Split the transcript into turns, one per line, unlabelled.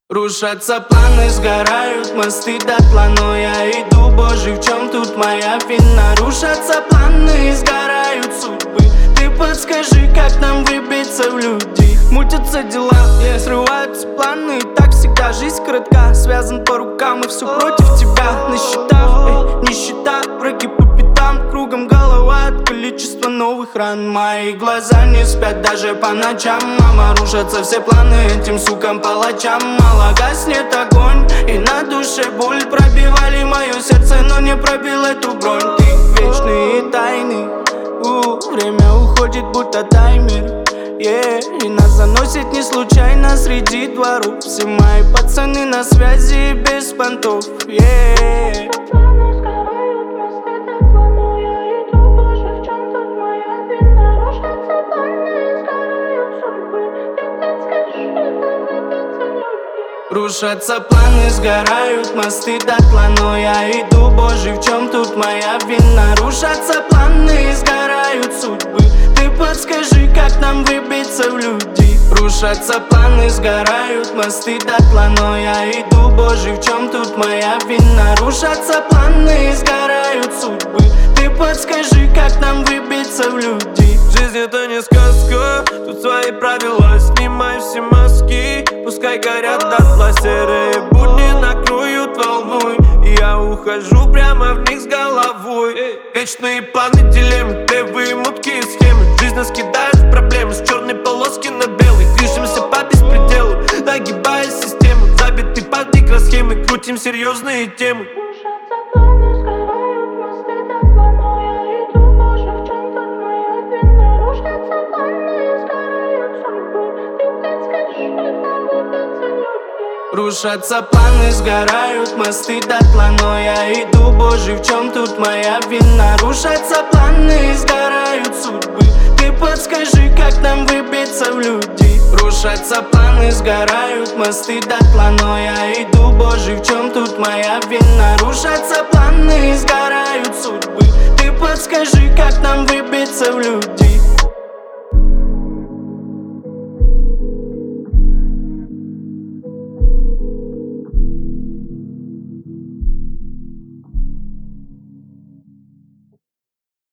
Рушатся планы, сгорают мосты дотла, но я иду, боже, в чем тут моя вина? Рушатся планы, сгорают судьбы. Ты подскажи, как нам выбиться в люди? Мутятся дела, срываются планы. Так всегда жизнь коротка, связан по рукам и все против тебя. На счетах, нищета, враги по пятам, кругом голова от количества новых ран. Мои глаза не спят даже по ночам, мама. Рушатся все планы этим сукам палачам. Мало гаснет огонь и на душе боль. Пробивали мое сердце, но не пробил эту бронь. Ты вечный и тайный, время уходит будто таймер. И нас заносит не случайно среди дворов. Все мои пацаны на связи без понтов. Рушатся планы, сгорают мосты дотла, но я иду, боже, в чем тут моя вина? Рушатся планы, сгорают судьбы. Ты подскажи, как нам выбиться в люди? Рушатся планы, сгорают мосты дотла, но я иду, боже, в чем тут моя вина? Рушатся планы, сгорают судьбы. Ты подскажи, как нам выбиться в люди?
Жизнь это не сказка, тут свои правила. Снимай все маски, пускай горят дотла. Серые будни накроют волной, и я ухожу прямо в них с головой. Вечные планы, дилеммы, левые муткие схемы. Жизнь нас кидает в проблемы, с черной полоски на белый. Движемся по беспределу, нагибая систему. Забитый под микросхемы, крутим серьезные темы.
Рушатся планы, сгорают мосты дотла, но я иду, боже, в чем тут моя вина? Рушатся планы, сгорают судьбы. Ты подскажи, как нам выбиться в люди? Рушатся планы, сгорают мосты дотла, но я иду, боже, в чем тут моя вина? Рушатся планы, сгорают судьбы. Ты подскажи, как нам выбиться в люди?